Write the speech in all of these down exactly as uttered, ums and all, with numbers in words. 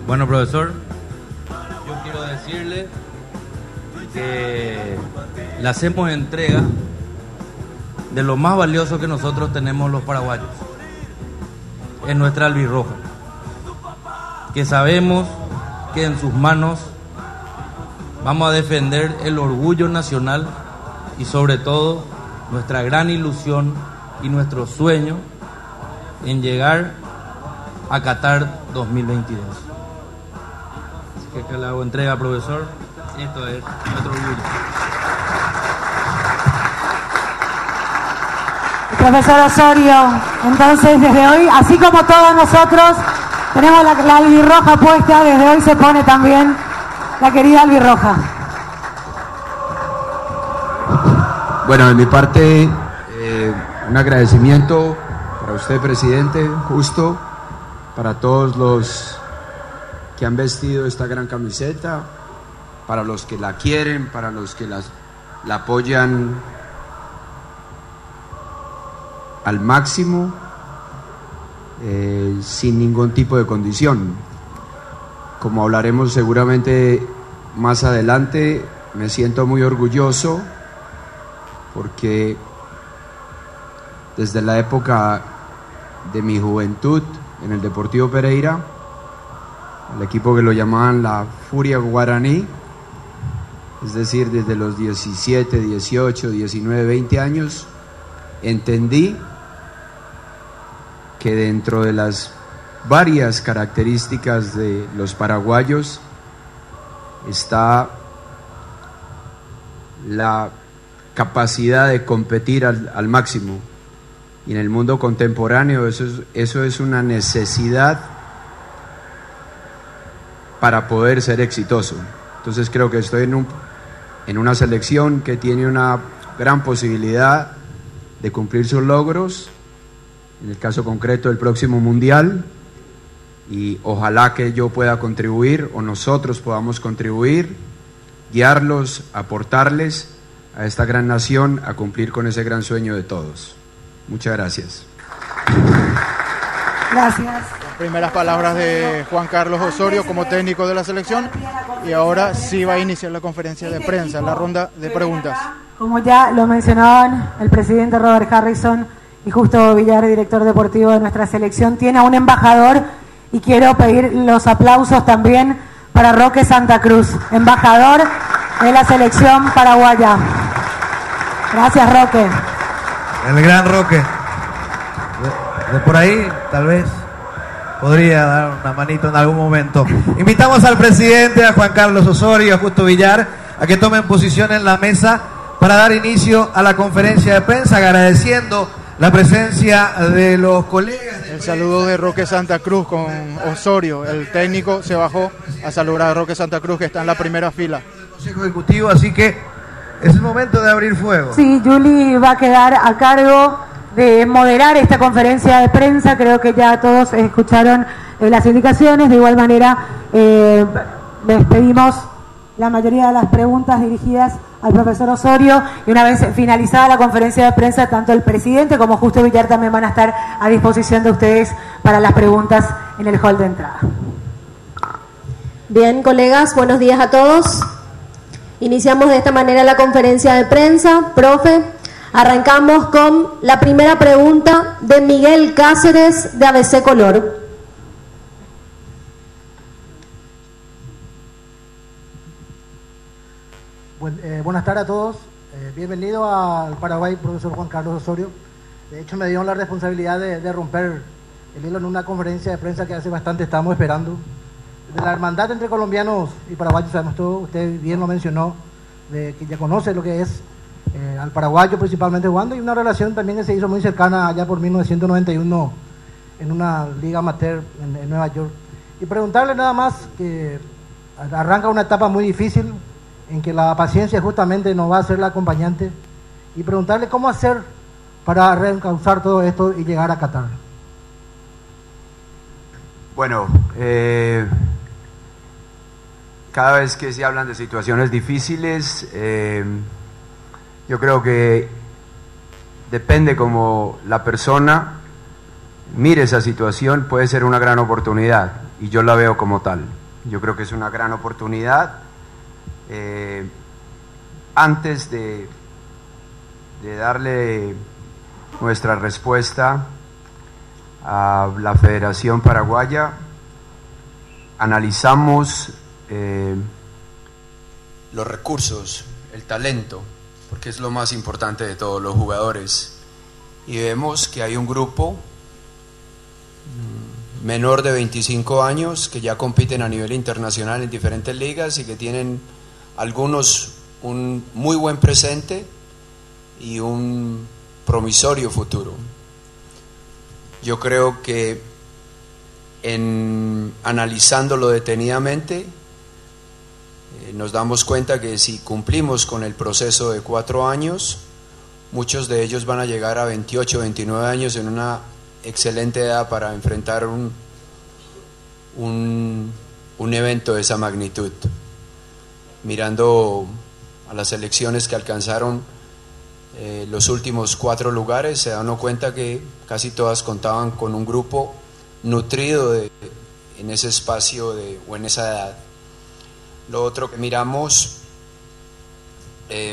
Bueno, profesor, yo quiero decirle que le hacemos entrega de lo más valioso que nosotros tenemos los paraguayos, es nuestra albirroja, que sabemos que en sus manos vamos a defender el orgullo nacional y sobre todo nuestra gran ilusión y nuestro sueño en llegar a Qatar dos mil veintidós. Así que acá le hago entrega, profesor. Esto es nuestro orgullo. Profesor Osorio, entonces desde hoy, así como todos nosotros tenemos la, la albirroja puesta, desde hoy se pone también la querida albirroja. Bueno, de mi parte, eh, un agradecimiento para usted, presidente, justo, para todos los que han vestido esta gran camiseta, para los que la quieren, para los que las, la apoyan al máximo, eh, sin ningún tipo de condición. Como hablaremos seguramente más adelante, me siento muy orgulloso porque desde la época de mi juventud en el Deportivo Pereira, el equipo que lo llamaban la Furia Guaraní, es decir, desde los diecisiete, dieciocho, diecinueve, veinte años, entendí que dentro de las varias características de los paraguayos está la capacidad de competir al, al máximo, y en el mundo contemporáneo eso es, eso es una necesidad para poder ser exitoso. Entonces creo que estoy en, un, en una selección que tiene una gran posibilidad de cumplir sus logros, en el caso concreto el próximo Mundial, y ojalá que yo pueda contribuir o nosotros podamos contribuir, guiarlos, aportarles a esta gran nación a cumplir con ese gran sueño de todos. Muchas gracias. Gracias. Primeras palabras de Juan Carlos Osorio como técnico de la selección, y ahora sí va a iniciar la conferencia de prensa, la ronda de preguntas. Como ya lo mencionaban el presidente Robert Harrison y Justo Villar, director deportivo de nuestra selección, tiene a un embajador, y quiero pedir los aplausos también para Roque Santa Cruz, embajador de la selección paraguaya. Gracias, Roque. El gran Roque. De, de por ahí, tal vez, podría dar una manito en algún momento. Invitamos al presidente, a Juan Carlos Osorio, a Justo Villar, a que tomen posición en la mesa para dar inicio a la conferencia de prensa, agradeciendo la presencia de los colegas. El saludo de Roque Santa Cruz con Osorio. El técnico se bajó a saludar a Roque Santa Cruz, que está en la primera fila del Consejo Ejecutivo, así que es el momento de abrir fuego. Sí, Juli va a quedar a cargo de moderar esta conferencia de prensa. Creo que ya todos escucharon eh, las indicaciones. De igual manera, eh, les pedimos la mayoría de las preguntas dirigidas al profesor Osorio, y una vez finalizada la conferencia de prensa, tanto el presidente como Justo Villar también van a estar a disposición de ustedes para las preguntas en el hall de entrada. Bien, colegas, buenos días a todos. Iniciamos de esta manera la conferencia de prensa. Profe, arrancamos con la primera pregunta de Miguel Cáceres, de A B C Color. Buen, eh, buenas tardes a todos. Eh, bienvenido al Paraguay, profesor Juan Carlos Osorio. De hecho, me dio la responsabilidad de, de romper el hilo en una conferencia de prensa que hace bastante estamos esperando. De la hermandad entre colombianos y paraguayos, sabemos todo, usted bien lo mencionó, de que ya conoce lo que es eh, al paraguayo principalmente jugando, y una relación también que se hizo muy cercana allá por mil novecientos noventa y uno en una liga amateur en, en Nueva York. Y preguntarle nada más, que arranca una etapa muy difícil en que la paciencia justamente nos va a ser la acompañante, y preguntarle cómo hacer para reencauzar todo esto y llegar a Qatar. Bueno, eh, cada vez que se hablan de situaciones difíciles, eh, yo creo que depende cómo la persona mire esa situación, puede ser una gran oportunidad. y yo la veo como tal. Yo creo que es una gran oportunidad. Eh, antes de, de darle nuestra respuesta a la Federación Paraguaya, analizamos eh, los recursos, el talento, porque es lo más importante de todos los jugadores, y vemos que hay un grupo menor de veinticinco años que ya compiten a nivel internacional en diferentes ligas y que tienen algunos un muy buen presente y un promisorio futuro. Yo creo que en analizándolo detenidamente eh, nos damos cuenta que si cumplimos con el proceso de cuatro años, muchos de ellos van a llegar a veintiocho, veintinueve años en una excelente edad para enfrentar un, un, un evento de esa magnitud. Mirando a las selecciones que alcanzaron eh, los últimos cuatro lugares, se dan cuenta que casi todas contaban con un grupo nutrido de, en ese espacio de, o en esa edad. Lo otro que miramos, eh,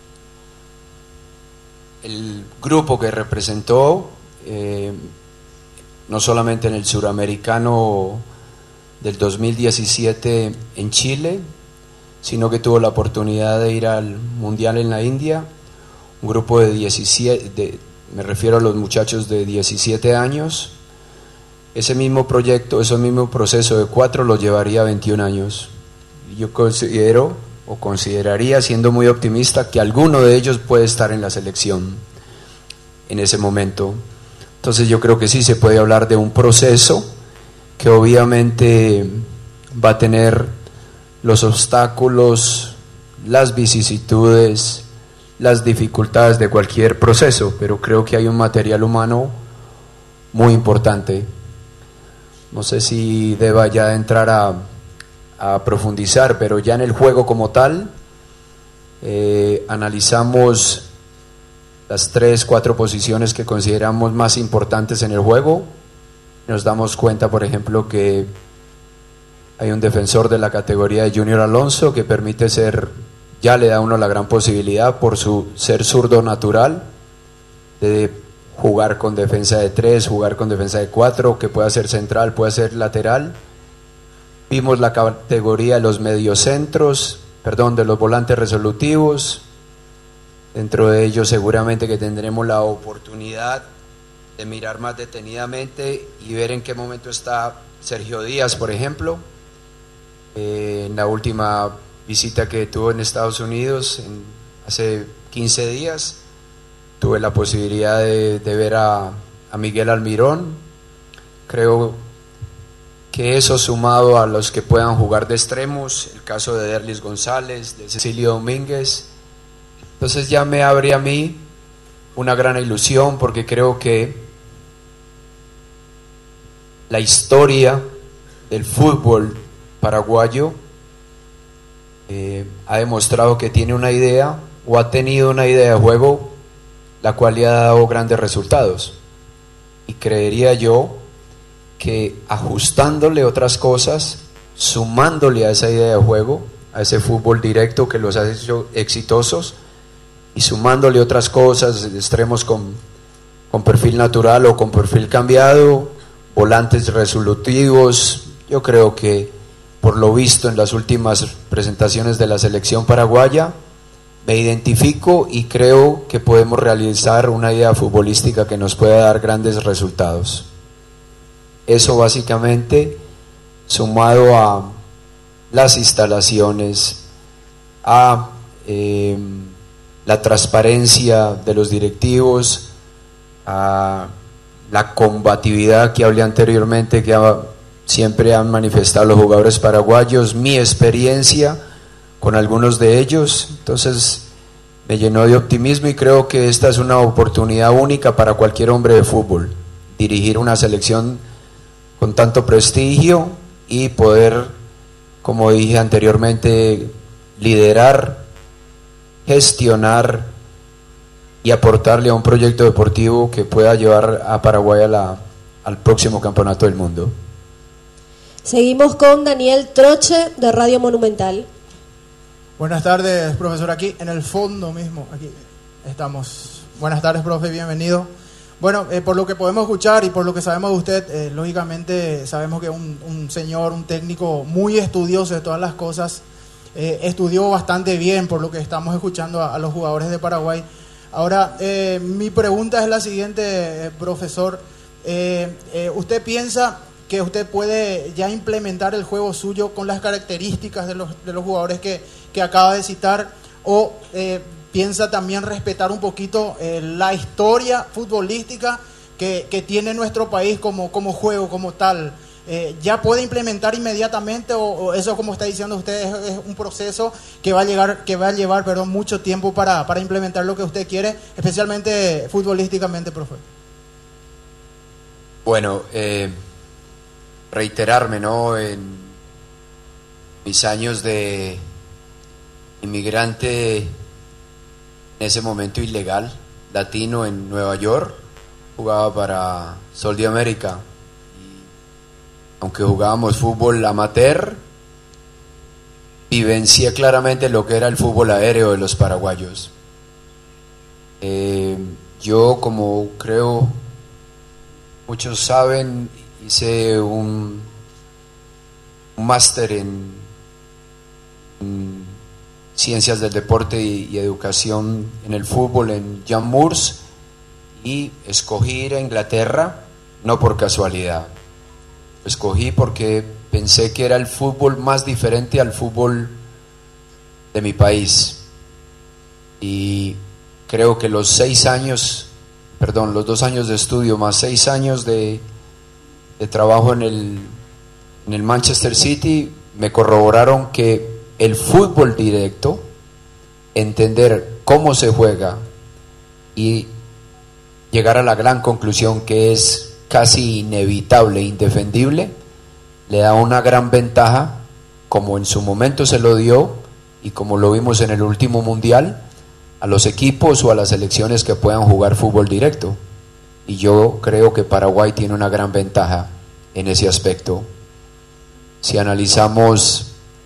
el grupo que representó, eh, no solamente en el suramericano del dos mil diecisiete en Chile, sino que tuvo la oportunidad de ir al mundial en la India, un grupo de diecisiete, de, me refiero a los muchachos de diecisiete años. Ese mismo proyecto, ese mismo proceso de cuatro lo llevaría a veintiún años. Yo considero, o consideraría, siendo muy optimista, que alguno de ellos puede estar en la selección en ese momento. Entonces yo creo que sí se puede hablar de un proceso que obviamente va a tener los obstáculos, las vicisitudes, las dificultades de cualquier proceso, pero creo que hay un material humano muy importante. No sé si deba ya entrar a, a profundizar, pero ya en el juego como tal, eh, analizamos las tres, cuatro posiciones que consideramos más importantes en el juego. Nos damos cuenta, por ejemplo, que hay un defensor de la categoría de Junior Alonso que permite ser, ya le da a uno la gran posibilidad por su ser zurdo natural, de jugar con defensa de tres, jugar con defensa de cuatro, que pueda ser central, pueda ser lateral. Vimos la categoría de los mediocentros, perdón, de los volantes resolutivos. Dentro de ellos seguramente que tendremos la oportunidad de mirar más detenidamente y ver en qué momento está Sergio Díaz, por ejemplo. Eh, en la última visita que tuvo en Estados Unidos, en, hace quince días, tuve la posibilidad de, de ver a, a Miguel Almirón. Creo que eso, sumado a los que puedan jugar de extremos, el caso de Derlis González, de Cecilio Domínguez, entonces ya me abre a mí una gran ilusión, porque creo que la historia del fútbol paraguayo eh, ha demostrado que tiene una idea, o ha tenido una idea de juego, la cual le ha dado grandes resultados. Y creería yo que ajustándole otras cosas, sumándole a esa idea de juego, a ese fútbol directo que los ha hecho exitosos, y sumándole otras cosas, extremos con, con perfil natural o con perfil cambiado, volantes resolutivos, yo creo que por lo visto en las últimas presentaciones de la selección paraguaya, me identifico y creo que podemos realizar una idea futbolística que nos pueda dar grandes resultados. Eso básicamente, sumado a las instalaciones, a eh, la transparencia de los directivos, a la combatividad que hablé anteriormente, que ha, siempre han manifestado los jugadores paraguayos, mi experiencia con algunos de ellos, entonces me llenó de optimismo y creo que esta es una oportunidad única para cualquier hombre de fútbol, dirigir una selección con tanto prestigio y poder, como dije anteriormente, liderar, gestionar y aportarle a un proyecto deportivo que pueda llevar a Paraguay a la, al próximo campeonato del mundo. Seguimos con Daniel Troche de Radio Monumental. Buenas tardes, profesor. Aquí en el fondo mismo, aquí estamos. Buenas tardes, profe, bienvenido. Bueno, eh, por lo que podemos escuchar y por lo que sabemos de usted, eh, lógicamente sabemos que es un, un señor, un técnico muy estudioso de todas las cosas. Eh, estudió bastante bien por lo que estamos escuchando a, a los jugadores de Paraguay. Ahora, eh, mi pregunta es la siguiente, eh, profesor. Eh, eh, ¿Usted piensa que usted puede ya implementar el juego suyo con las características de los, de los jugadores que, que acaba de citar? ¿O eh, piensa también respetar un poquito eh, la historia futbolística que, que tiene nuestro país como, como juego, como tal? Eh, ¿Ya puede implementar inmediatamente o, o eso, como está diciendo usted, es, es un proceso que va a llegar, que va a llevar perdón, mucho tiempo para, para implementar lo que usted quiere, especialmente futbolísticamente, profe? Bueno, eh, reiterarme, ¿no? En mis años de inmigrante, en ese momento ilegal, latino en Nueva York, jugaba para Sol de América. Aunque jugábamos fútbol amateur, vivencié claramente lo que era el fútbol aéreo de los paraguayos. Eh, yo, como creo muchos saben, hice un, un máster en, en ciencias del deporte y, y educación en el fútbol en John Moores, y escogí ir a Inglaterra no por casualidad. Escogí porque pensé que era el fútbol más diferente al fútbol de mi país. Y creo que los seis años, perdón, los dos años de estudio más seis años de, de trabajo en el, en el Manchester City me corroboraron que el fútbol directo, entender cómo se juega y llegar a la gran conclusión que es casi inevitable, indefendible, le da una gran ventaja, como en su momento se lo dio y como lo vimos en el último mundial, a los equipos o a las selecciones que puedan jugar fútbol directo. Y yo creo que Paraguay tiene una gran ventaja en ese aspecto. Si analizamos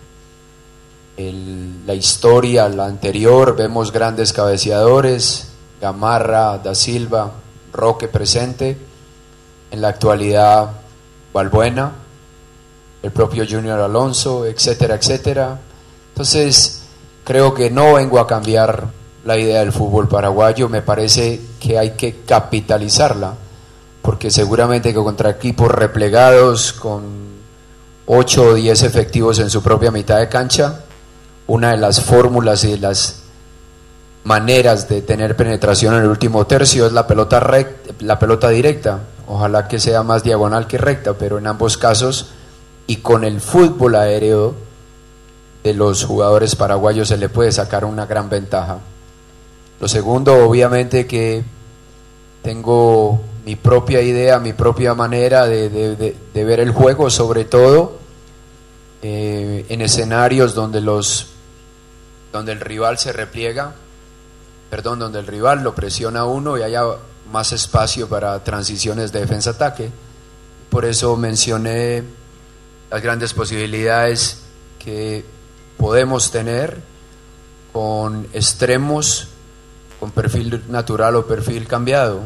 el, la historia, la anterior, vemos grandes cabeceadores, Gamarra, Da Silva, Roque presente. En la actualidad, Balbuena, el propio Junior Alonso, etcétera, etcétera. Entonces, creo que no vengo a cambiar la idea del fútbol paraguayo. Me parece que hay que capitalizarla, porque seguramente que contra equipos replegados con ocho o diez efectivos en su propia mitad de cancha, una de las fórmulas y de las maneras de tener penetración en el último tercio es la pelota recta, la pelota directa. Ojalá que sea más diagonal que recta, pero en ambos casos, y con el fútbol aéreo de los jugadores paraguayos se le puede sacar una gran ventaja. Lo segundo, obviamente que tengo mi propia idea, mi propia manera de, de, de, de ver el juego, sobre todo eh, en escenarios donde los donde el rival se repliega, perdón, donde el rival lo presiona a uno y haya más espacio para transiciones de defensa-ataque. Por eso mencioné las grandes posibilidades que podemos tener con extremos con perfil natural o perfil cambiado.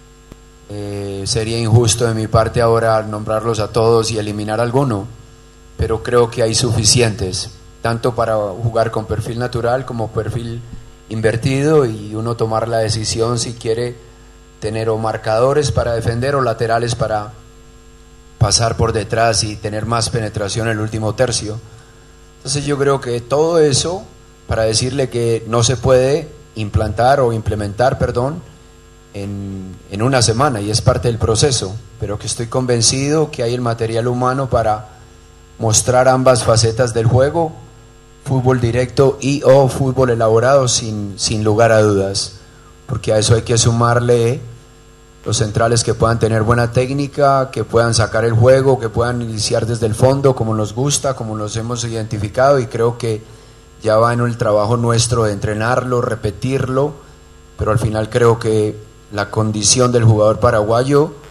Eh, sería injusto de mi parte ahora nombrarlos a todos y eliminar alguno, pero creo que hay suficientes, tanto para jugar con perfil natural como perfil invertido, y uno tomar la decisión si quiere tener o marcadores para defender o laterales para pasar por detrás y tener más penetración en el último tercio. Entonces yo creo que todo eso para decirle que no se puede implantar o implementar, perdón, en, en una semana, y es parte del proceso, pero que estoy convencido que hay el material humano para mostrar ambas facetas del juego, fútbol directo y o fútbol elaborado, sin, sin lugar a dudas, porque a eso hay que sumarle los centrales que puedan tener buena técnica, que puedan sacar el juego, que puedan iniciar desde el fondo como nos gusta, como nos hemos identificado, y creo que ya va en el trabajo nuestro de entrenarlo, repetirlo, pero al final creo que la condición del jugador paraguayo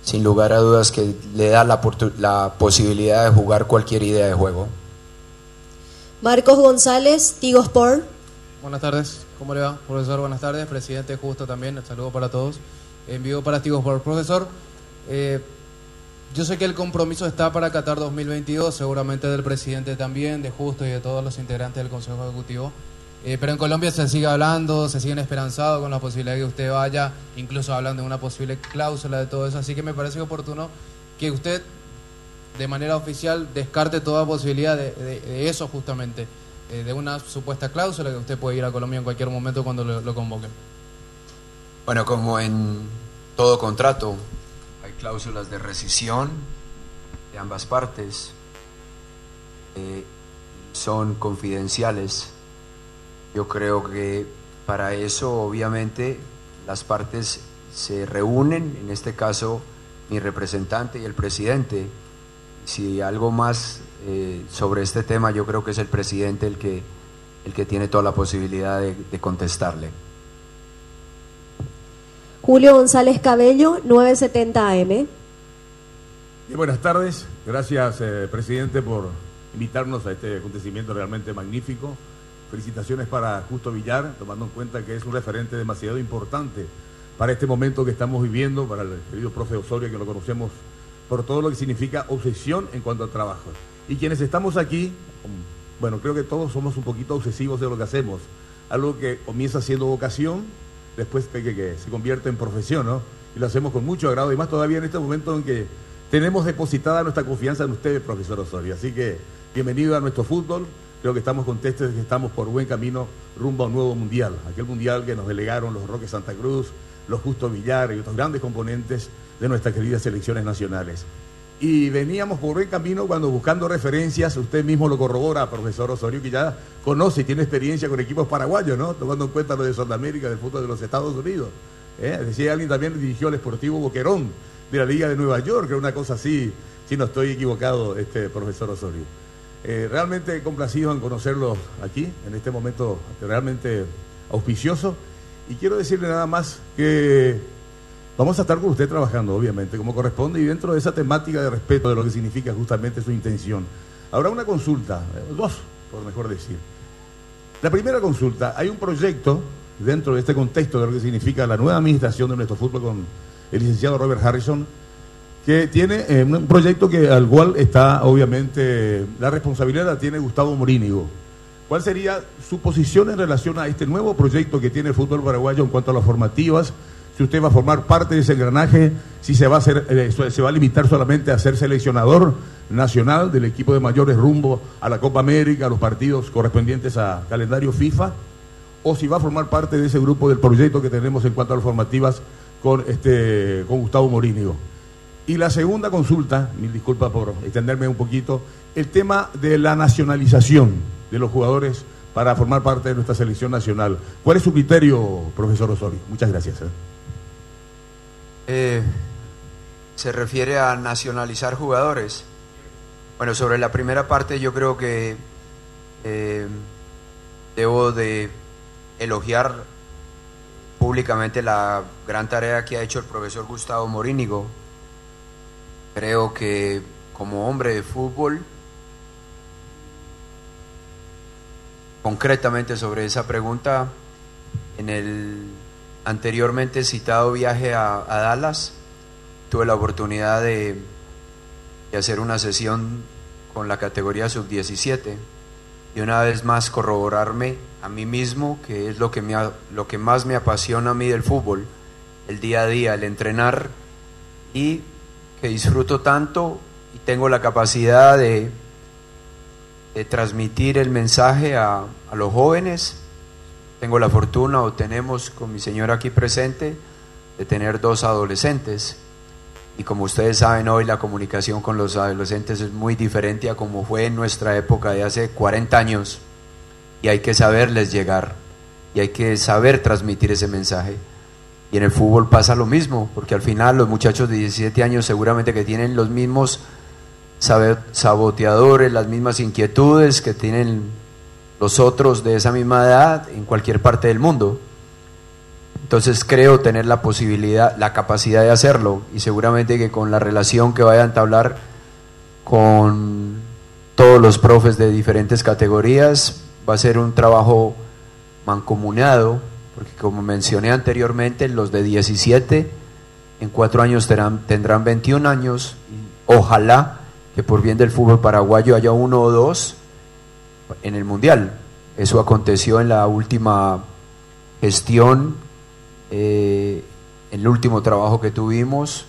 sin lugar a dudas que le da la, la posibilidad de jugar cualquier idea de juego. Marcos González, Tigo Sport. Buenas tardes, ¿cómo le va? Profesor, buenas tardes. Presidente, justo también, el saludo para todos. En vivo para Tigo Sport. Profesor, eh, yo sé que el compromiso está para Qatar dos mil veintidós, seguramente del presidente también, de Justo y de todos los integrantes del Consejo Ejecutivo. Eh, pero en Colombia se sigue hablando, se siguen esperanzados con la posibilidad de que usted vaya, incluso hablan de una posible cláusula de todo eso, así que me parece oportuno que usted de manera oficial descarte toda posibilidad de, de, de eso justamente, eh, de una supuesta cláusula que usted puede ir a Colombia en cualquier momento cuando lo, lo convoquen. Bueno, como en todo contrato, hay cláusulas de rescisión de ambas partes, eh, son confidenciales. Yo creo que para eso obviamente las partes se reúnen, en este caso mi representante y el presidente. Si algo más eh, sobre este tema, yo creo que es el presidente el que, el que tiene toda la posibilidad de, de contestarle. Julio González Cabello, novecientos setenta A M. Y buenas tardes, gracias eh, presidente por invitarnos a este acontecimiento realmente magnífico. Felicitaciones para Justo Villar, tomando en cuenta que es un referente demasiado importante para este momento que estamos viviendo, para el querido profe Osorio, que lo conocemos por todo lo que significa obsesión en cuanto a trabajo. Y quienes estamos aquí, bueno, creo que todos somos un poquito obsesivos de lo que hacemos, algo que comienza siendo vocación, después que, que, que se convierte en profesión, ¿no? Y lo hacemos con mucho agrado, y más todavía en este momento en que tenemos depositada nuestra confianza en usted, profesor Osorio. Así que bienvenido a nuestro fútbol. Creo que estamos contentos de que estamos por buen camino rumbo a un nuevo mundial, aquel mundial que nos delegaron los Roque Santa Cruz, los Justo Villar y otros grandes componentes de nuestras queridas selecciones nacionales. Y veníamos por buen camino cuando, buscando referencias, usted mismo lo corrobora, profesor Osorio, que ya conoce y tiene experiencia con equipos paraguayos, ¿no? Tomando en cuenta lo de Sudamérica, del fútbol de los Estados Unidos. ¿eh? Decía alguien también dirigió al Sportivo Boquerón de la Liga de Nueva York, que era una cosa así, si no estoy equivocado, este profesor Osorio. Eh, realmente complacido en conocerlo aquí, en este momento realmente auspicioso, y quiero decirle nada más que vamos a estar con usted trabajando, obviamente, como corresponde, y dentro de esa temática de respeto de lo que significa justamente su intención. Habrá una consulta, eh, dos, por mejor decir. La primera consulta, hay un proyecto dentro de este contexto de lo que significa la nueva administración de nuestro fútbol con el licenciado Robert Harrison, que tiene eh, un proyecto que al cual está, obviamente, la responsabilidad la tiene Gustavo Morínigo. ¿Cuál sería su posición en relación a este nuevo proyecto que tiene el fútbol paraguayo en cuanto a las formativas? Si usted va a formar parte de ese engranaje, si se va a hacer, eh, se va a limitar solamente a ser seleccionador nacional del equipo de mayores rumbo a la Copa América, a los partidos correspondientes a calendario FIFA, o si va a formar parte de ese grupo del proyecto que tenemos en cuanto a las formativas con, este, con Gustavo Morínigo. Y la segunda consulta, mil disculpas por extenderme un poquito, el tema de la nacionalización de los jugadores para formar parte de nuestra selección nacional. ¿Cuál es su criterio, profesor Osorio? Muchas gracias. ¿eh? Eh, ¿Se refiere a nacionalizar jugadores? Bueno, sobre la primera parte yo creo que eh, debo de elogiar públicamente la gran tarea que ha hecho el profesor Gustavo Morínigo. Creo que como hombre de fútbol, concretamente sobre esa pregunta, en el anteriormente citado viaje a, a Dallas, tuve la oportunidad de, de hacer una sesión con la categoría sub diecisiete y una vez más corroborarme a mí mismo, que es lo que, me, lo que más me apasiona a mí del fútbol, el día a día, el entrenar, y que disfruto tanto y tengo la capacidad de, de transmitir el mensaje a, a los jóvenes. Tengo la fortuna, o tenemos con mi señora aquí presente, de tener dos adolescentes, y como ustedes saben, hoy la comunicación con los adolescentes es muy diferente a como fue en nuestra época de hace cuarenta años, y hay que saberles llegar y hay que saber transmitir ese mensaje. Y en el fútbol pasa lo mismo, porque al final los muchachos de diecisiete años seguramente que tienen los mismos saboteadores, las mismas inquietudes que tienen los otros de esa misma edad en cualquier parte del mundo. Entonces creo tener la posibilidad, la capacidad de hacerlo, y seguramente que con la relación que vaya a entablar con todos los profes de diferentes categorías va a ser un trabajo mancomunado, porque como mencioné anteriormente, los de diecisiete en cuatro años tendrán, tendrán veintiún años, y ojalá que por bien del fútbol paraguayo haya uno o dos en el Mundial. Eso aconteció en la última gestión, eh, en el último trabajo que tuvimos.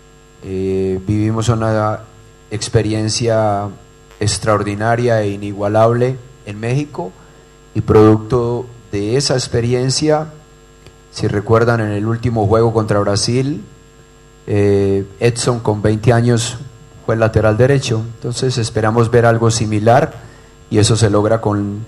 Eh, vivimos una experiencia extraordinaria e inigualable en México, y producto de esa experiencia, si recuerdan, en el último juego contra Brasil, eh, Edson con veinte años fue el lateral derecho. Entonces esperamos ver algo similar, y eso se logra con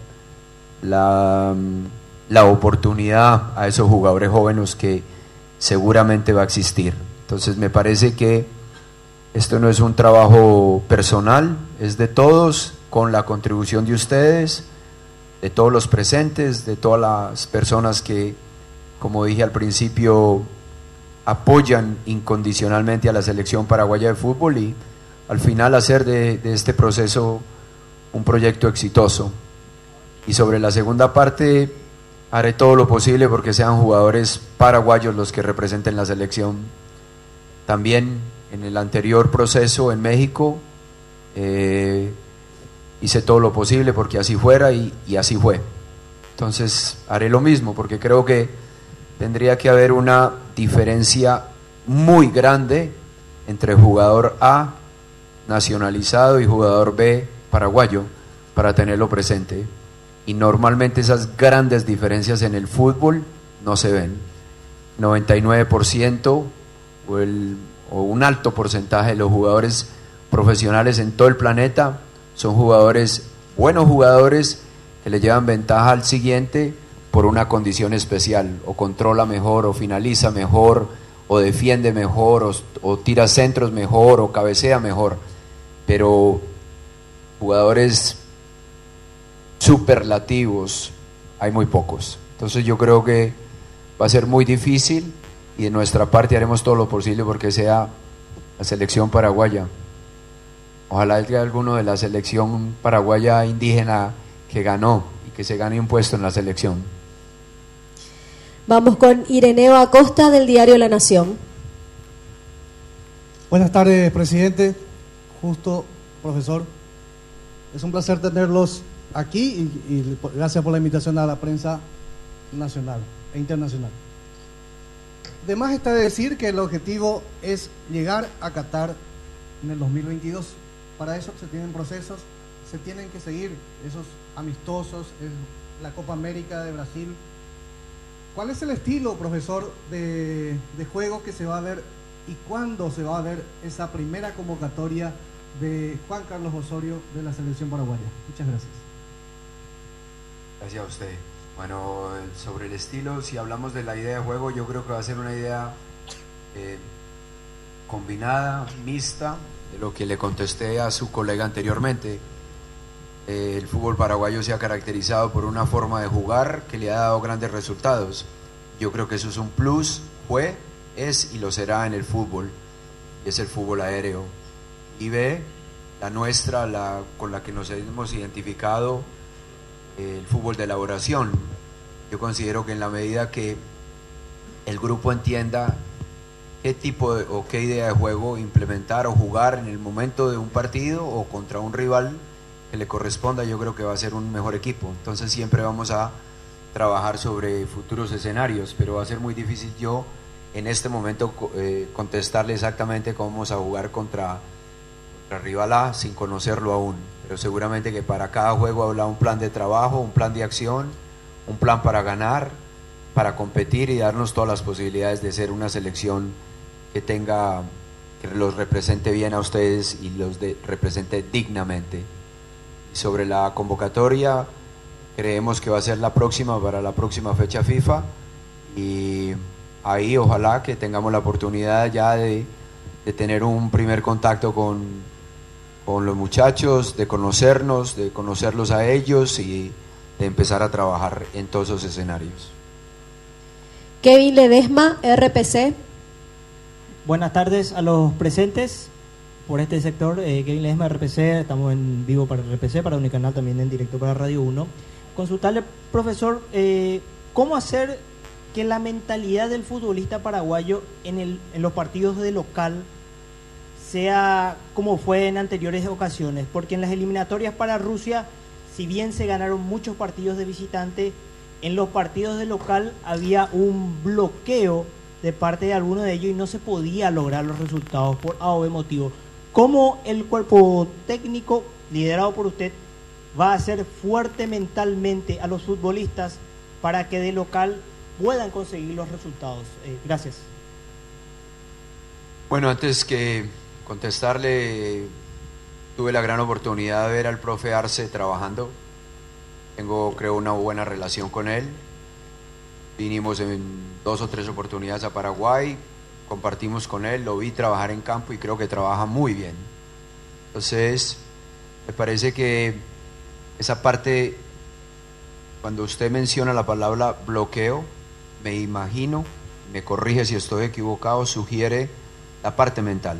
la, la oportunidad a esos jugadores jóvenes que seguramente va a existir. Entonces me parece que esto no es un trabajo personal, es de todos, con la contribución de ustedes, de todos los presentes, de todas las personas que, como dije al principio, apoyan incondicionalmente a la selección paraguaya de fútbol, y al final hacer de, de este proceso un proyecto exitoso. Y sobre la segunda parte, haré todo lo posible porque sean jugadores paraguayos los que representen la selección. También en el anterior proceso en México eh, hice todo lo posible porque así fuera, y, y así fue. Entonces haré lo mismo, porque creo que tendría que haber una diferencia muy grande entre jugador A nacionalizado y jugador B paraguayo para tenerlo presente, y normalmente esas grandes diferencias en el fútbol no se ven. noventa y nueve por ciento o, el, o un alto porcentaje de los jugadores profesionales en todo el planeta son jugadores, buenos jugadores, que le llevan ventaja al siguiente por una condición especial, o controla mejor, o finaliza mejor, o defiende mejor, o, o tira centros mejor, o cabecea mejor. Pero jugadores superlativos hay muy pocos. Entonces yo creo que va a ser muy difícil, y de nuestra parte haremos todo lo posible porque sea la selección paraguaya. Ojalá haya alguno de la selección paraguaya indígena que ganó, y que se gane un puesto en la selección. Vamos con Ireneo Acosta, del diario La Nación. Buenas tardes, presidente, Justo, profesor. Es un placer tenerlos aquí, y, y gracias por la invitación a la prensa nacional e internacional. De más está decir que el objetivo es llegar a Qatar en el dos mil veintidós. Para eso se tienen procesos, se tienen que seguir esos amistosos, el, la Copa América de Brasil. ¿Cuál es el estilo, profesor, de, de juego que se va a ver, y cuándo se va a ver esa primera convocatoria de Juan Carlos Osorio de la selección paraguaya? Muchas gracias. Gracias a usted. Bueno, sobre el estilo, si hablamos de la idea de juego, yo creo que va a ser una idea eh, combinada, mixta, de lo que le contesté a su colega anteriormente. Eh, el fútbol paraguayo se ha caracterizado por una forma de jugar que le ha dado grandes resultados. Yo creo que eso es un plus, fue, es y lo será en el fútbol, y es el fútbol aéreo. Y B, la nuestra, la con la que nos hemos identificado, eh, el fútbol de elaboración. Yo considero que en la medida que el grupo entienda qué tipo de, o qué idea de juego implementar o jugar en el momento de un partido o contra un rival que le corresponda, yo creo que va a ser un mejor equipo. Entonces siempre vamos a trabajar sobre futuros escenarios, pero va a ser muy difícil yo en este momento eh, contestarle exactamente cómo vamos a jugar contra, contra rival A sin conocerlo aún, pero seguramente que para cada juego habrá un plan de trabajo, un plan de acción, un plan para ganar, para competir y darnos todas las posibilidades de ser una selección que tenga, que los represente bien a ustedes y los de, represente dignamente. Y sobre la convocatoria, creemos que va a ser la próxima, para la próxima fecha FIFA, y ahí ojalá que tengamos la oportunidad ya de, de tener un primer contacto con, con los muchachos, de conocernos, de conocerlos a ellos y de empezar a trabajar en todos esos escenarios. Kevin Ledesma, R P C. Buenas tardes a los presentes por este sector. eh, Kevin Ledesma, R P C, estamos en vivo para R P C, para Unicanal, también en directo para Radio uno. Consultarle, profesor, eh, ¿cómo hacer que la mentalidad del futbolista paraguayo en, el, en los partidos de local sea como fue en anteriores ocasiones? Porque en las eliminatorias para Rusia, si bien se ganaron muchos partidos de visitante, en los partidos de local había un bloqueo de parte de algunos de ellos y no se podía lograr los resultados por A o B motivo. ¿Cómo el cuerpo técnico, liderado por usted, va a hacer fuerte mentalmente a los futbolistas para que de local puedan conseguir los resultados? Eh, gracias. Bueno, antes que contestarle, tuve la gran oportunidad de ver al profe Arce trabajando. Tengo, creo, una buena relación con él. Vinimos en dos o tres oportunidades a Paraguay, compartimos con él, lo vi trabajar en campo y creo que trabaja muy bien. Entonces, me parece que esa parte, cuando usted menciona la palabra bloqueo, me imagino, me corrige si estoy equivocado, sugiere la parte mental.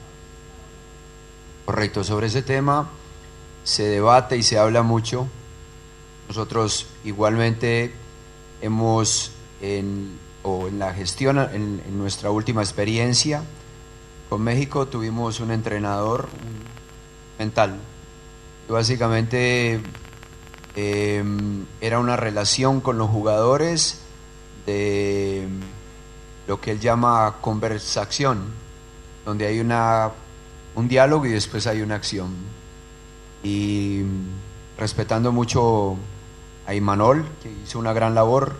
Correcto, sobre ese tema se debate y se habla mucho. Nosotros igualmente hemos, en, o en la gestión, en, en nuestra última experiencia con México, tuvimos un entrenador mental. Y básicamente eh, era una relación con los jugadores de lo que él llama conversación, donde hay una, un diálogo y después hay una acción. Y respetando mucho a Imanol, que hizo una gran labor,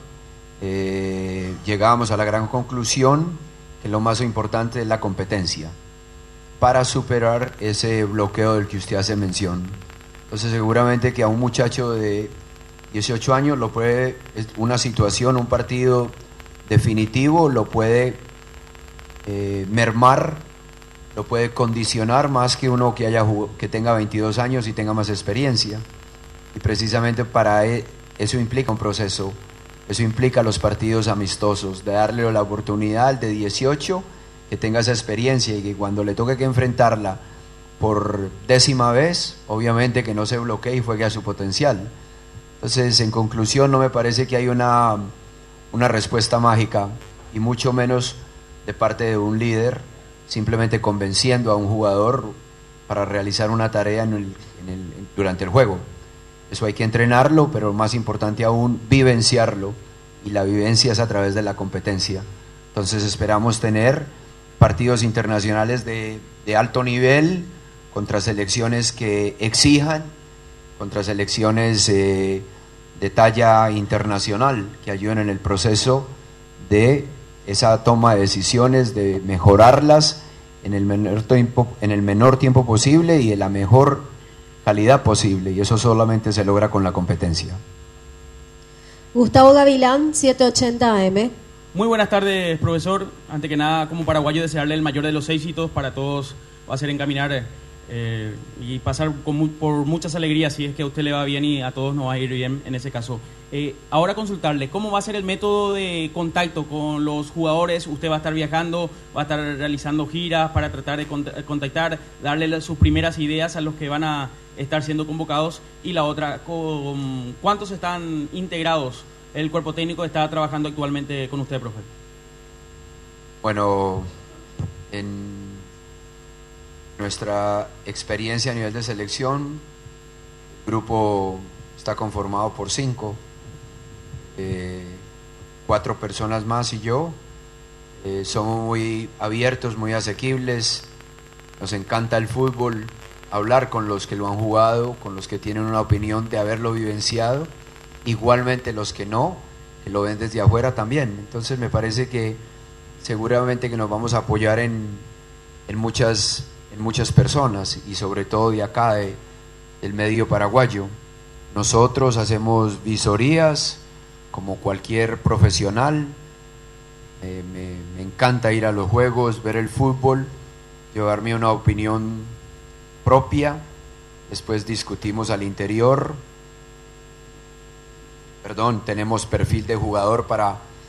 eh, llegábamos a la gran conclusión que lo más importante es la competencia para superar ese bloqueo del que usted hace mención. Entonces seguramente que a un muchacho de dieciocho años lo puede, una situación, un partido definitivo lo puede eh, mermar, lo puede condicionar más que uno que, haya, que tenga veintidós años y tenga más experiencia. Y precisamente para eso implica un proceso, eso implica los partidos amistosos, de darle la oportunidad al de dieciocho que tenga esa experiencia y que cuando le toque que enfrentarla por décima vez, obviamente que no se bloquee y juegue a su potencial. Entonces, en conclusión, no me parece que hay una, una respuesta mágica y mucho menos de parte de un líder, simplemente convenciendo a un jugador para realizar una tarea en el, en el, durante el juego. Eso hay que entrenarlo, pero más importante aún, vivenciarlo, y la vivencia es a través de la competencia. Entonces esperamos tener partidos internacionales de, de alto nivel, contra selecciones que exijan, contra selecciones eh, de talla internacional, que ayuden en el proceso de esa toma de decisiones, de mejorarlas en el menor tiempo, en el menor tiempo posible y en la mejor calidad posible, y eso solamente se logra con la competencia. Gustavo Gavilán, setecientos ochenta A M. Muy buenas tardes, profesor. Antes que nada, como paraguayo, desearle el mayor de los éxitos para todos. Va a ser encaminar eh, y pasar con mu por muchas alegrías, si es que a usted le va bien y a todos nos va a ir bien en ese caso. Eh, ahora consultarle, ¿cómo va a ser el método de contacto con los jugadores? ¿Usted va a estar viajando, va a estar realizando giras para tratar de cont contactar, darle sus primeras ideas a los que van a estar siendo convocados? Y la otra, ¿con ¿cuántos están integrados el cuerpo técnico que está trabajando actualmente con usted, profe? Bueno, en nuestra experiencia a nivel de selección, el grupo está conformado por cinco, eh, cuatro personas más y yo. Eh, somos muy abiertos, muy asequibles, nos encanta el fútbol, hablar con los que lo han jugado, con los que tienen una opinión de haberlo vivenciado, igualmente los que no, que lo ven desde afuera también. Entonces me parece que seguramente que nos vamos a apoyar en, en, muchas, en muchas personas y sobre todo de acá, de, del medio paraguayo. Nosotros hacemos visorías como cualquier profesional. Eh, me, me encanta ir a los juegos, ver el fútbol, llevarme una opinión propia, después discutimos al interior, perdón, tenemos perfil de jugador para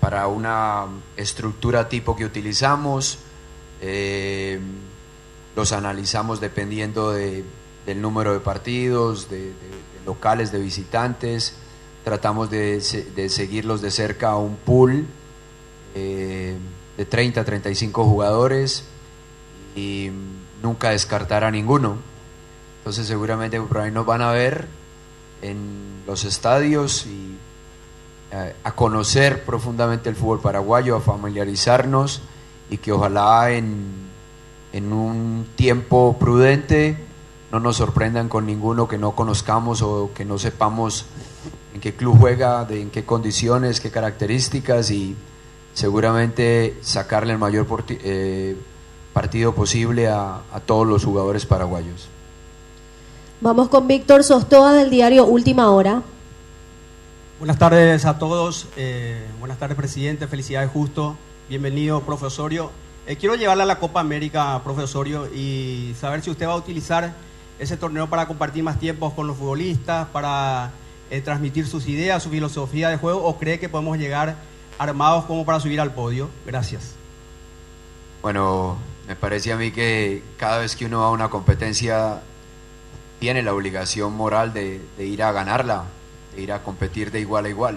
para una estructura tipo que utilizamos, eh, los analizamos dependiendo de, del número de partidos, de, de, de locales, de visitantes, tratamos de, de seguirlos de cerca a un pool eh, de treinta a treinta y cinco jugadores y nunca descartar a ninguno. Entonces seguramente por ahí nos van a ver en los estadios y eh, a conocer profundamente el fútbol paraguayo, a familiarizarnos y que ojalá en, en un tiempo prudente no nos sorprendan con ninguno que no conozcamos o que no sepamos en qué club juega, de en qué condiciones, qué características, y seguramente sacarle el mayor porti, eh, partido posible a, a todos los jugadores paraguayos. Vamos con Víctor Sostoa del diario Última Hora. Buenas tardes a todos, eh, buenas tardes presidente, felicidades Justo, bienvenido profe Osorio. Eh, quiero llevarle a la Copa América, profe Osorio, y saber si usted va a utilizar ese torneo para compartir más tiempos con los futbolistas, para eh, transmitir sus ideas, su filosofía de juego, o cree que podemos llegar armados como para subir al podio. Gracias. Bueno, me parece a mí que cada vez que uno va a una competencia tiene la obligación moral de, de ir a ganarla, de ir a competir de igual a igual.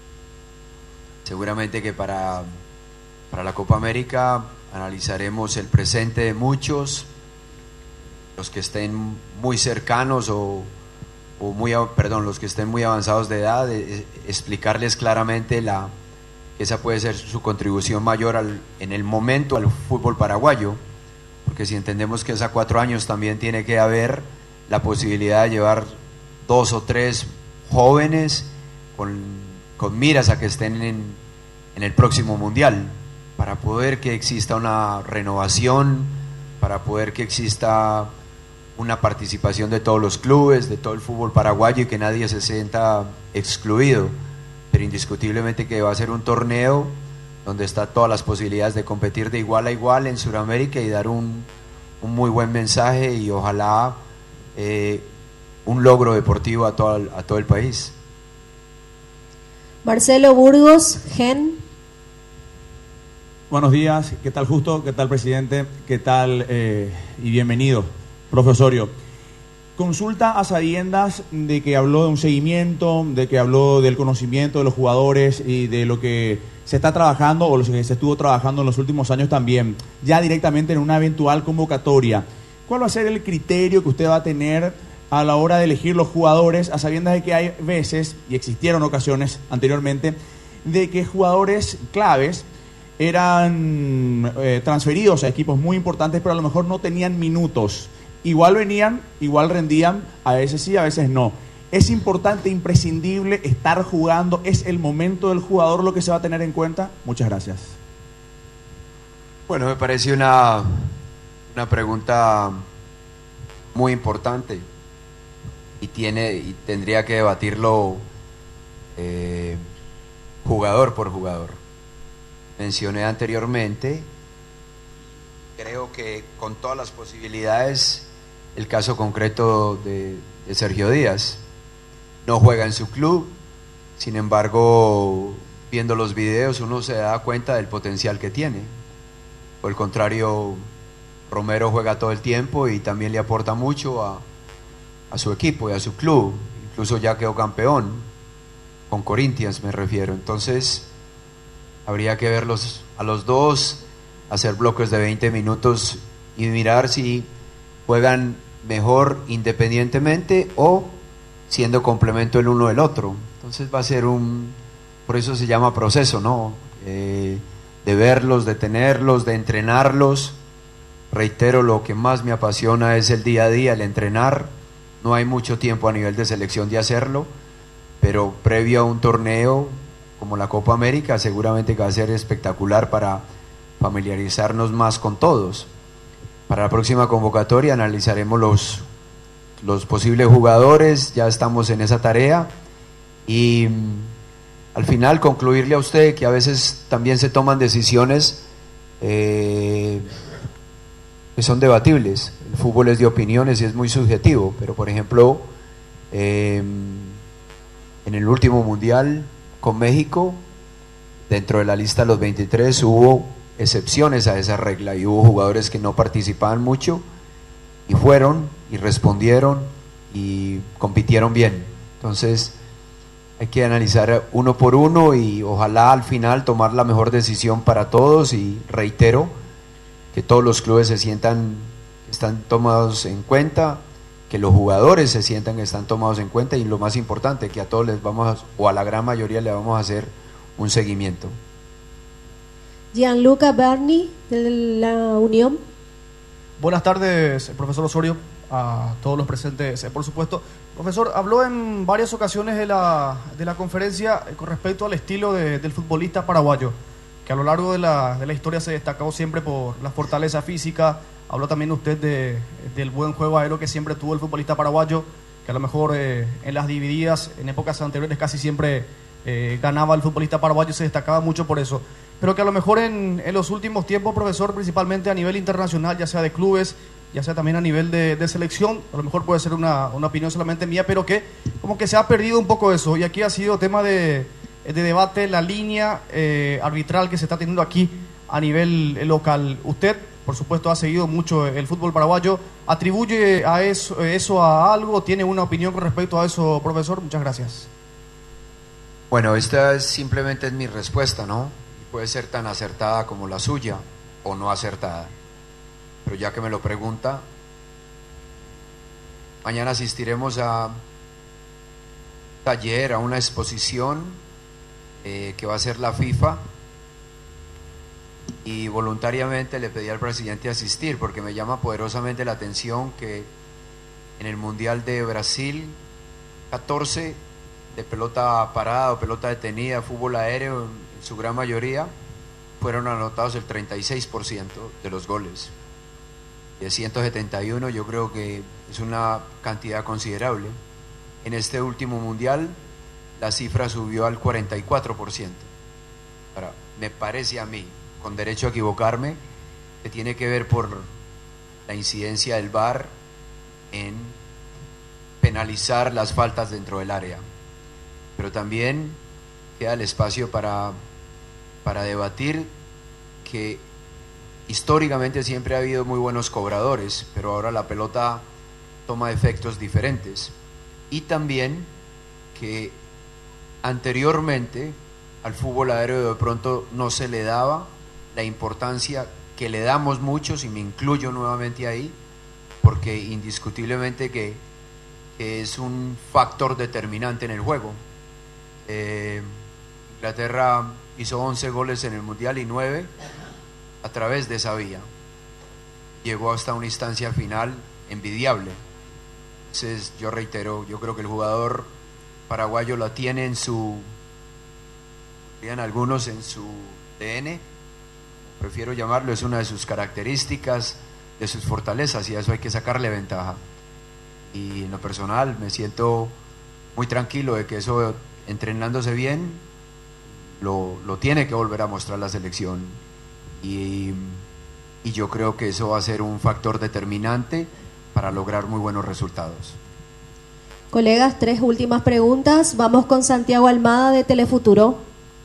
Seguramente que para, para la Copa América analizaremos el presente de muchos, los que estén muy cercanos o, o muy, perdón, los que estén muy avanzados de edad, de, explicarles claramente la, que esa puede ser su contribución mayor al, en el momento al fútbol paraguayo, porque si entendemos que es a cuatro años también tiene que haber la posibilidad de llevar dos o tres jóvenes con, con miras a que estén en, en el próximo mundial, para poder que exista una renovación, para poder que exista una participación de todos los clubes, de todo el fútbol paraguayo, y que nadie se sienta excluido. Pero indiscutiblemente que va a ser un torneo donde está todas las posibilidades de competir de igual a igual en Sudamérica y dar un, un muy buen mensaje y ojalá eh, un logro deportivo a todo, a todo el país. Marcelo Burgos, Gen. Buenos días, ¿qué tal Justo? ¿Qué tal presidente? ¿Qué tal eh, y bienvenido, profe Osorio? Consulta a sabiendas de que habló de un seguimiento, de que habló del conocimiento de los jugadores y de lo que se está trabajando o lo que se estuvo trabajando en los últimos años también, ya directamente en una eventual convocatoria. ¿Cuál va a ser el criterio que usted va a tener a la hora de elegir los jugadores, a sabiendas de que hay veces, y existieron ocasiones anteriormente, de que jugadores claves eran eh, transferidos a equipos muy importantes, pero a lo mejor no tenían minutos? Igual venían, igual rendían, a veces sí, a veces no. Es importante, imprescindible estar jugando, es el momento del jugador lo que se va a tener en cuenta. Muchas gracias. Bueno, me parece una, una pregunta muy importante y tiene y tendría que debatirlo eh, jugador por jugador. Mencioné anteriormente, creo que con todas las posibilidades, el caso concreto de, de Sergio Díaz. No juega en su club, sin embargo, viendo los videos uno se da cuenta del potencial que tiene. Por el contrario, Romero juega todo el tiempo y también le aporta mucho a, a su equipo y a su club. Incluso ya quedó campeón, con Corinthians me refiero. Entonces, habría que verlos a los dos, hacer bloques de veinte minutos y mirar si juegan mejor independientemente o siendo complemento el uno del otro. Entonces va a ser un, por eso se llama proceso, ¿no? Eh, de verlos, de tenerlos, de entrenarlos. Reitero, lo que más me apasiona es el día a día, el entrenar. No hay mucho tiempo a nivel de selección de hacerlo, pero previo a un torneo como la Copa América seguramente que va a ser espectacular para familiarizarnos más con todos. Para la próxima convocatoria analizaremos los, los posibles jugadores, ya estamos en esa tarea y al final concluirle a usted que a veces también se toman decisiones eh, que son debatibles. El fútbol es de opiniones y es muy subjetivo, pero por ejemplo eh, en el último mundial con México dentro de la lista de los veintitrés hubo excepciones a esa regla y hubo jugadores que no participaban mucho y fueron y respondieron y compitieron bien. Entonces hay que analizar uno por uno y ojalá al final tomar la mejor decisión para todos, y reitero que todos los clubes se sientan que están tomados en cuenta, que los jugadores se sientan que están tomados en cuenta, y lo más importante, que a todos les vamos a, o a la gran mayoría le vamos a hacer un seguimiento. Gianluca Berni, de la Unión. Buenas tardes, profesor Osorio, a todos los presentes, por supuesto. Profesor, habló en varias ocasiones de la, de la conferencia con respecto al estilo de, del futbolista paraguayo, que a lo largo de la, de la historia se destacó siempre por la fortaleza física. Habló también usted de, del buen juego aéreo que siempre tuvo el futbolista paraguayo, que a lo mejor eh, en las divididas, en épocas anteriores, casi siempre eh, ganaba el futbolista paraguayo y se destacaba mucho por eso. Pero que a lo mejor en, en los últimos tiempos, profesor, principalmente a nivel internacional, ya sea de clubes, ya sea también a nivel de, de selección, a lo mejor puede ser una, una opinión solamente mía, pero que como que se ha perdido un poco eso. Y aquí ha sido tema de, de debate la línea eh, arbitral que se está teniendo aquí a nivel local. Usted, por supuesto, ha seguido mucho el fútbol paraguayo. ¿Atribuye a eso, eso a algo? ¿Tiene una opinión con respecto a eso, profesor? Muchas gracias. Bueno, esta es simplemente es mi respuesta, ¿no? Puede ser tan acertada como la suya o no acertada, pero ya que me lo pregunta, mañana asistiremos a un taller, a una exposición eh, que va a hacer la FIFA, y voluntariamente le pedí al presidente asistir porque me llama poderosamente la atención que en el Mundial de Brasil catorce de pelota parada o pelota detenida, fútbol aéreo, en su gran mayoría fueron anotados el treinta y seis por ciento de los goles. De ciento setenta y uno yo creo que es una cantidad considerable. En este último mundial la cifra subió al cuarenta y cuatro por ciento. Ahora, me parece a mí, con derecho a equivocarme, que tiene que ver por la incidencia del V A R en penalizar las faltas dentro del área. Pero también queda el espacio para, para debatir que históricamente siempre ha habido muy buenos cobradores, pero ahora la pelota toma efectos diferentes. Y también que anteriormente al fútbol aéreo de pronto no se le daba la importancia que le damos muchos, y me incluyo nuevamente ahí, porque indiscutiblemente que, que es un factor determinante en el juego. Eh, Inglaterra hizo once goles en el Mundial y nueve a través de esa vía. Llegó hasta una instancia final envidiable. Entonces, yo reitero, yo creo que el jugador paraguayo la tiene en su, dirían algunos, en su D N, prefiero llamarlo, es una de sus características, de sus fortalezas, y a eso hay que sacarle ventaja. Y en lo personal me siento muy tranquilo de que eso, entrenándose bien, lo, lo tiene que volver a mostrar la selección, y, y yo creo que eso va a ser un factor determinante para lograr muy buenos resultados. Colegas, tres últimas preguntas. Vamos con Santiago Almada de Telefuturo.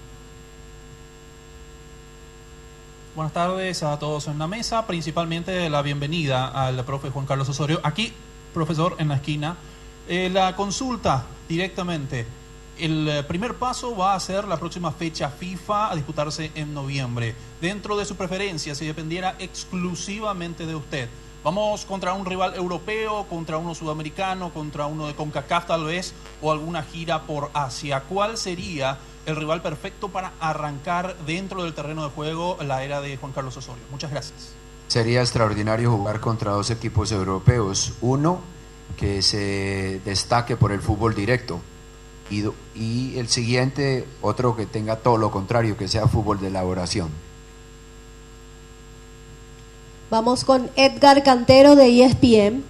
Buenas tardes a todos en la mesa, principalmente la bienvenida al profe Juan Carlos Osorio. Aquí, profesor, en la esquina, eh, la consulta directamente. El primer paso va a ser la próxima fecha FIFA a disputarse en noviembre. Dentro de su preferencia, si dependiera exclusivamente de usted, ¿vamos contra un rival europeo, contra uno sudamericano, contra uno de CONCACAF tal vez, o alguna gira por Asia? ¿Cuál sería el rival perfecto para arrancar dentro del terreno de juego la era de Juan Carlos Osorio? Muchas gracias. Sería extraordinario jugar contra dos equipos europeos. Uno que se destaque por el fútbol directo, y, y el siguiente, otro que tenga todo lo contrario, que sea fútbol de elaboración. Vamos con Edgar Cantero de E S P N.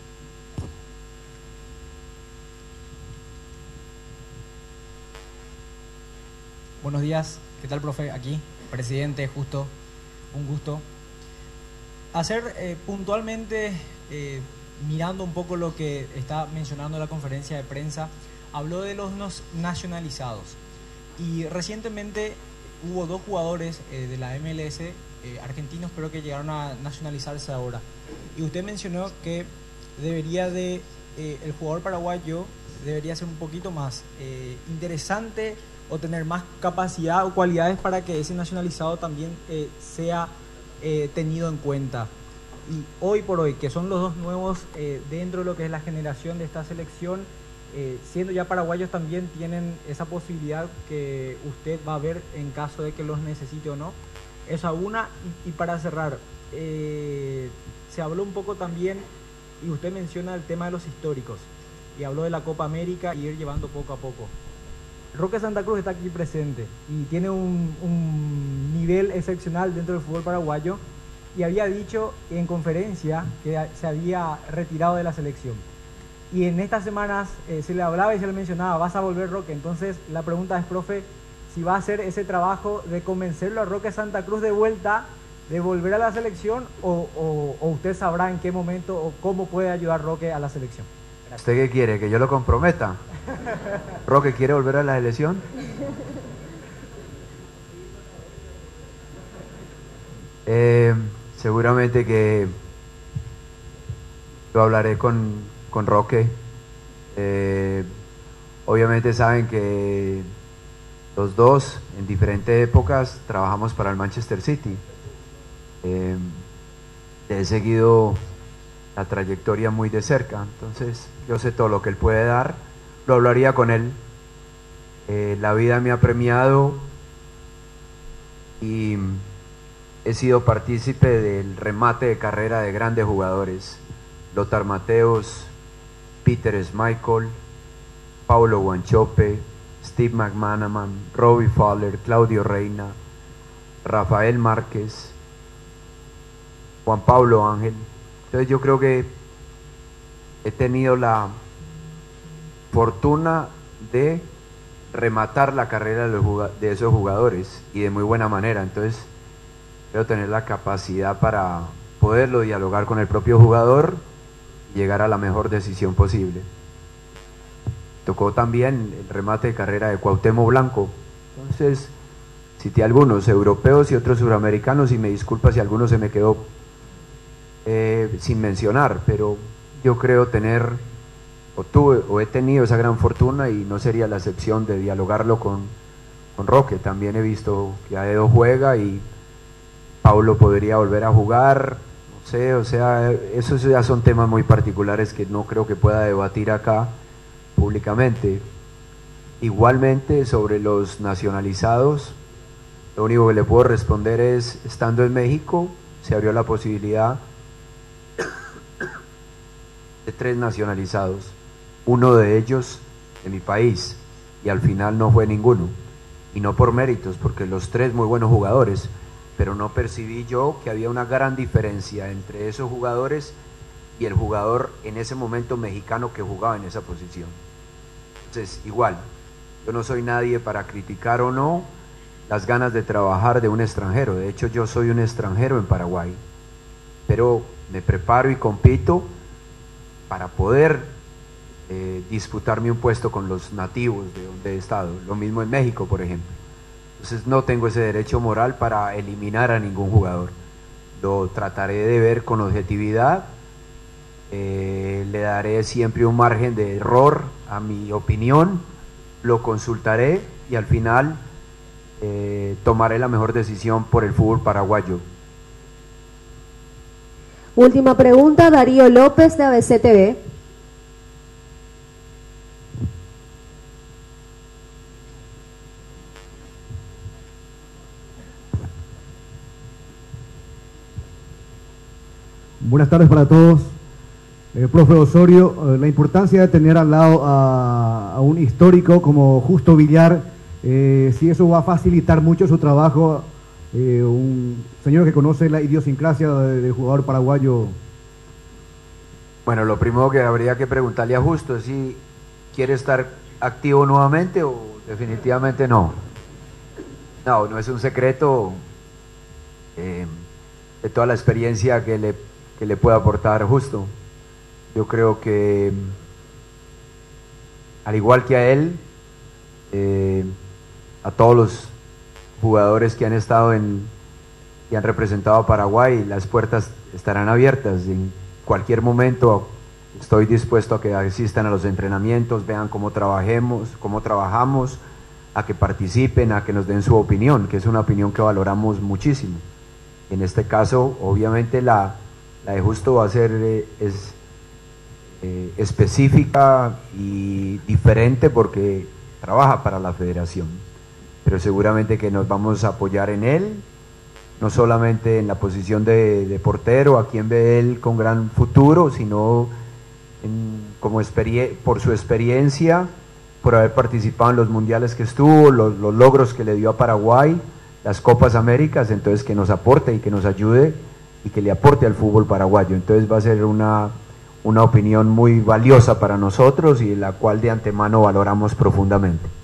Buenos días, ¿qué tal, profe? Aquí, presidente, justo, un gusto. Hacer eh, puntualmente, eh, mirando un poco lo que está mencionando la conferencia de prensa, habló de los nacionalizados. Y recientemente hubo dos jugadores eh, de la M L S eh, argentinos, pero que llegaron a nacionalizarse ahora. Y usted mencionó que debería de, eh, el jugador paraguayo debería ser un poquito más eh, interesante o tener más capacidad o cualidades para que ese nacionalizado también eh, sea eh, tenido en cuenta. Y hoy por hoy, que son los dos nuevos eh, dentro de lo que es la generación de esta selección, eh, siendo ya paraguayos, también tienen esa posibilidad que usted va a ver en caso de que los necesite o no. Esa una. Y, y para cerrar, eh, se habló un poco también, y usted menciona el tema de los históricos, y habló de la Copa América y ir llevando poco a poco. Roque Santa Cruz está aquí presente y tiene un, un nivel excepcional dentro del fútbol paraguayo, y había dicho en conferencia que se había retirado de la selección. Y en estas semanas eh, se le hablaba y se le mencionaba, vas a volver, Roque. Entonces la pregunta es, profe, si va a hacer ese trabajo de convencerlo a Roque Santa Cruz de vuelta, de volver a la selección, o, o, o usted sabrá en qué momento o cómo puede ayudar Roque a la selección. ¿Usted qué quiere? ¿Que yo lo comprometa? ¿Roque quiere volver a la selección? Eh, seguramente que lo hablaré con, con Roque. Eh, obviamente saben que los dos en diferentes épocas trabajamos para el Manchester City. Eh, he seguido la trayectoria muy de cerca, entonces yo sé todo lo que él puede dar, lo hablaría con él. Eh, la vida me ha premiado y he sido partícipe del remate de carrera de grandes jugadores: Lothar Matthäus, Peter Schmeichel, Paulo Wanchope, Steve McManaman, Robbie Fowler, Claudio Reina, Rafael Márquez, Juan Pablo Ángel. Entonces yo creo que he tenido la fortuna de rematar la carrera de, los, de esos jugadores, y de muy buena manera. Entonces creo tener la capacidad para poderlo dialogar con el propio jugador y llegar a la mejor decisión posible. Tocó también el remate de carrera de Cuauhtémoc Blanco. Entonces cité algunos europeos y otros suramericanos, y me disculpa si alguno se me quedó eh, sin mencionar, pero yo creo tener o tuve o he tenido esa gran fortuna, y no sería la excepción de dialogarlo con, con Roque. También he visto que Aedo juega y Paulo podría volver a jugar, no sé, o sea, esos ya son temas muy particulares que no creo que pueda debatir acá públicamente. Igualmente, sobre los nacionalizados, lo único que le puedo responder es, estando en México se abrió la posibilidad de tres nacionalizados, uno de ellos de mi país, y al final no fue ninguno, y no por méritos, porque los tres muy buenos jugadores, pero no percibí yo que había una gran diferencia entre esos jugadores y el jugador en ese momento mexicano que jugaba en esa posición. Entonces, igual, yo no soy nadie para criticar o no las ganas de trabajar de un extranjero. De hecho, yo soy un extranjero en Paraguay, pero me preparo y compito para poder eh, disputarme un puesto con los nativos de donde he estado. Lo mismo en México, por ejemplo. Entonces no tengo ese derecho moral para eliminar a ningún jugador. Lo trataré de ver con objetividad, eh, le daré siempre un margen de error a mi opinión, lo consultaré y al final eh, tomaré la mejor decisión por el fútbol paraguayo. Última pregunta, Darío López de A B C T V. Buenas tardes para todos. Eh, profe Osorio, eh, la importancia de tener al lado a, a un histórico como Justo Villar, eh, si eso va a facilitar mucho su trabajo, eh, un señor que conoce la idiosincrasia del de jugador paraguayo. Bueno, lo primero que habría que preguntarle a Justo es si quiere estar activo nuevamente o definitivamente no. No, no es un secreto eh, de toda la experiencia que le, que le puede aportar Justo. Yo creo que, al igual que a él, eh, a todos los jugadores que han estado en, que han representado a Paraguay, las puertas estarán abiertas. En cualquier momento estoy dispuesto a que asistan a los entrenamientos, vean cómo trabajemos, cómo trabajamos, a que participen, a que nos den su opinión, que es una opinión que valoramos muchísimo. En este caso, obviamente, la, la de Justo va a ser eh, es, eh, específica y diferente porque trabaja para la federación, pero seguramente que nos vamos a apoyar en él, no solamente en la posición de, de portero, a quien ve él con gran futuro, sino en, como experie, por su experiencia, por haber participado en los mundiales que estuvo, los, los logros que le dio a Paraguay, las Copas Américas, entonces que nos aporte y que nos ayude y que le aporte al fútbol paraguayo. Entonces va a ser una, una opinión muy valiosa para nosotros y la cual de antemano valoramos profundamente.